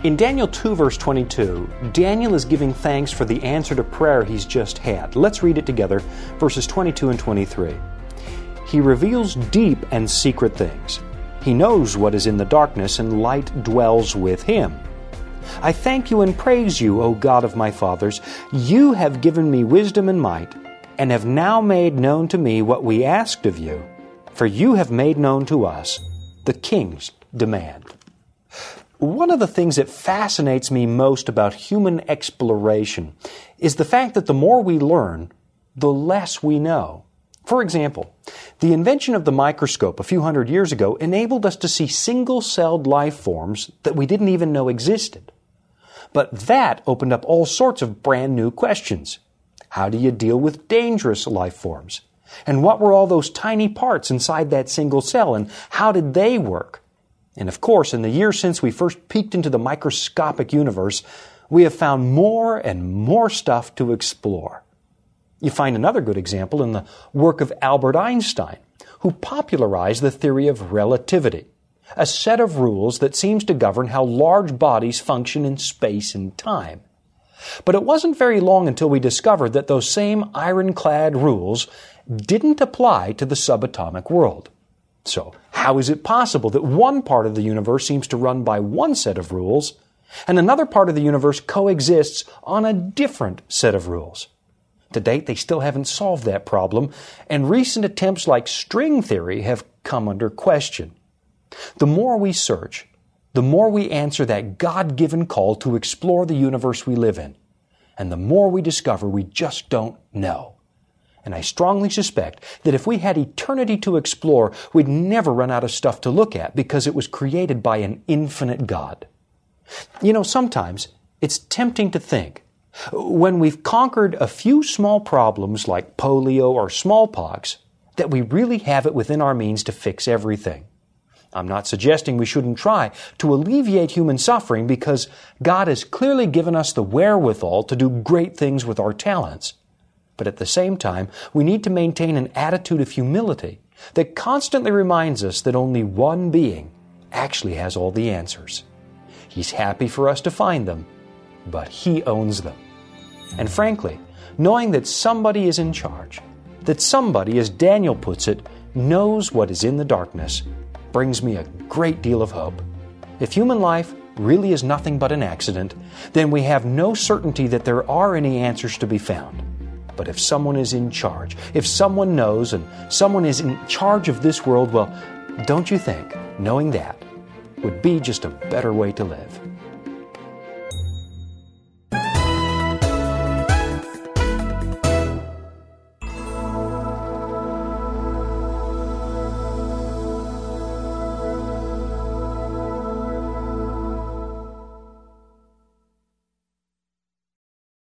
In Daniel 2 verse 22, Daniel is giving thanks for the answer to prayer he's just had. Let's read it together, verses 22 and 23. He reveals deep and secret things. He knows what is in the darkness, and light dwells with him. I thank you and praise you, O God of my fathers. You have given me wisdom and might, and have now made known to me what we asked of you. For you have made known to us the king's demand. One of the things that fascinates me most about human exploration is the fact that the more we learn, the less we know. For example, the invention of the microscope a few hundred years ago enabled us to see single-celled life forms that we didn't even know existed. But that opened up all sorts of brand new questions. How do you deal with dangerous life forms? And what were all those tiny parts inside that single cell, and how did they work? And of course, in the years since we first peeked into the microscopic universe, we have found more and more stuff to explore. You find another good example in the work of Albert Einstein, who popularized the theory of relativity, a set of rules that seems to govern how large bodies function in space and time. But it wasn't very long until we discovered that those same ironclad rules didn't apply to the subatomic world. So, how is it possible that one part of the universe seems to run by one set of rules, and another part of the universe coexists on a different set of rules? To date, they still haven't solved that problem, and recent attempts like string theory have come under question. The more we search, the more we answer that God-given call to explore the universe we live in, and the more we discover we just don't know. And I strongly suspect that if we had eternity to explore, we'd never run out of stuff to look at because it was created by an infinite God. You know, sometimes it's tempting to think, when we've conquered a few small problems like polio or smallpox, that we really have it within our means to fix everything. I'm not suggesting we shouldn't try to alleviate human suffering, because God has clearly given us the wherewithal to do great things with our talents. But at the same time, we need to maintain an attitude of humility that constantly reminds us that only one being actually has all the answers. He's happy for us to find them, but He owns them. And frankly, knowing that somebody is in charge, that somebody, as Daniel puts it, knows what is in the darkness, brings me a great deal of hope. If human life really is nothing but an accident, then we have no certainty that there are any answers to be found. But if someone is in charge, if someone knows and someone is in charge of this world, well, don't you think knowing that would be just a better way to live?